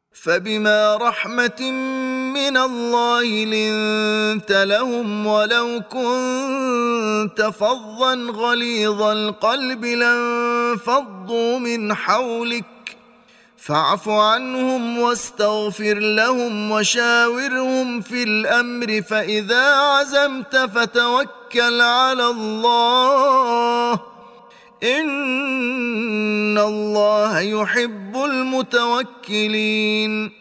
فبما رحمة من الله لنت لهم، ولو كنت فظا غليظ القلب لانفضوا من حولك، فاعف عنهم واستغفر لهم وشاورهم في الأمر، فإذا عزمت فتوكل على الله، إن الله يحب المتوكلين.